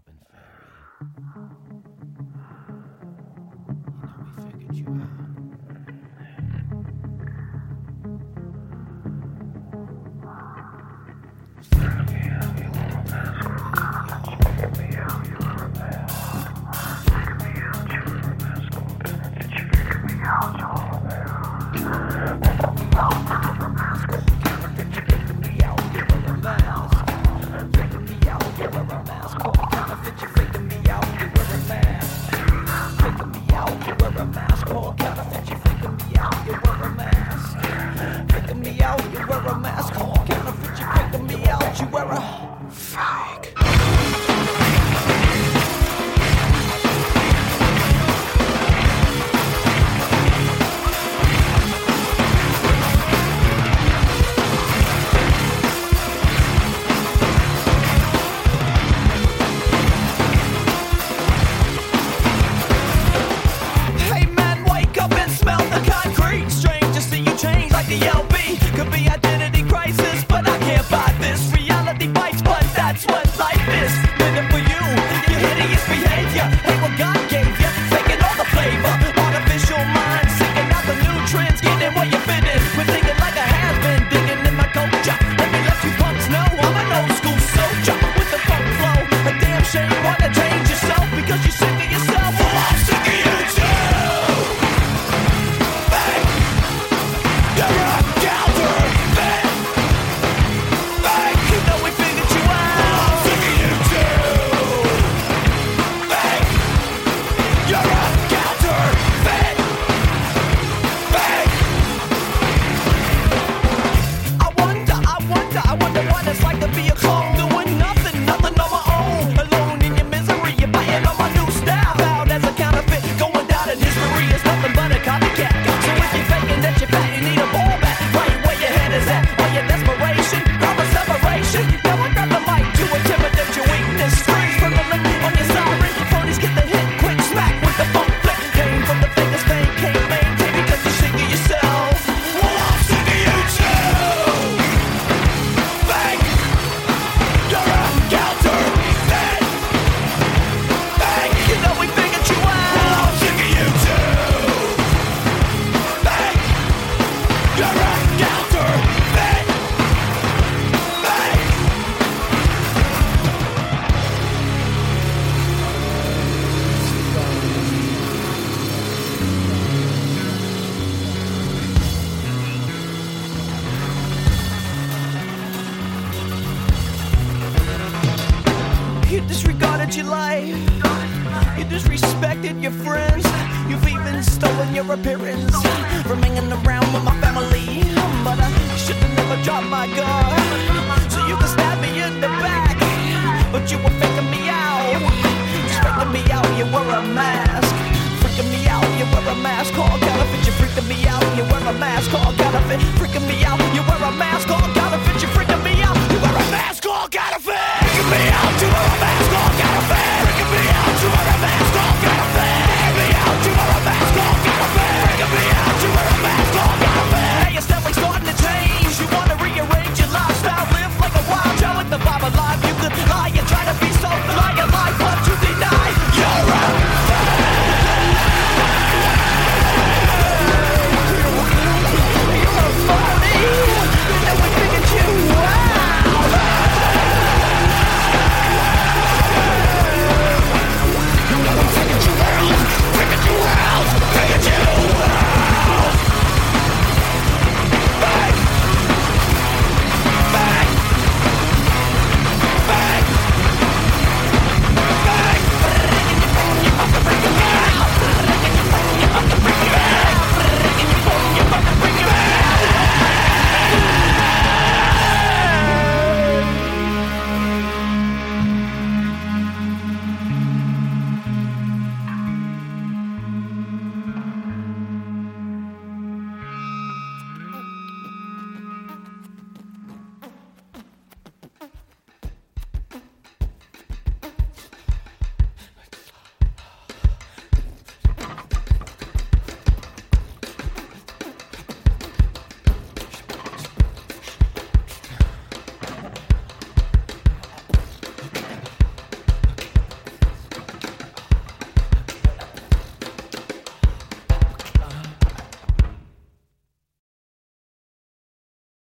and fairy. You know we figured you out. You disregarded your life. You disrespected your friends. You've even stolen your appearance from hanging around with my family. But I should've never dropped my guard, so you could stab me in the back. But you were faking me out. Just faking me out, you wore a mask. Freaking me out, you wear a mask. Call counterfeit, you freaking me out, you wear a mask. Call